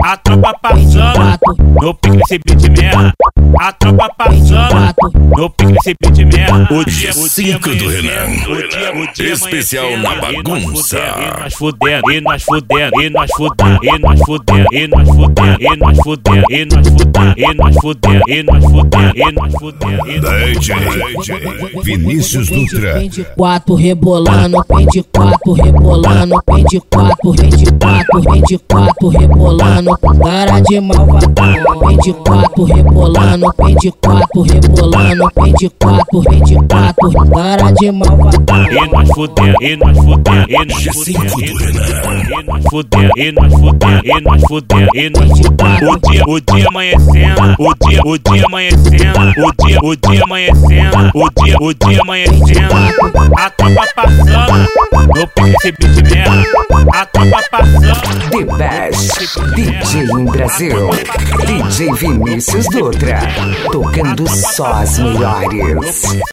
A tropa passando, no pique esse beat merda. A tropa passando, no pique esse beat merda. O dia do Renan, especial na bagunça. E nós fudendo, e nós fudendo, e nós fudendo, e nós fudendo, e nós fudendo, e nós fudendo, e nós fudendo, e nós fudendo, e nós fudendo, e nós fudendo. DJ Vinícius Dutra. Vem de quatro rebolando, vem de quatro rebolando, vem de quatro, vem de quatro, vem de quatro rebolando, cara de malvadão. Vem de quatro rebolando, vem de quatro rebolando, vem de quatro, cara de malvadão. E nós fudendo, e nós fudendo, e nós fudendo, e nós fudendo, e nós fudendo, e nós fudendo, e nós fudendo. O dia amanhecendo, o dia amanhecendo, o dia amanhecendo, o dia amanhecendo. A tropa passando, no pique esse beat merda. A tropa passando. The Best DJ em Brasil, DJ Vinícius Dutra, tocando só as melhores.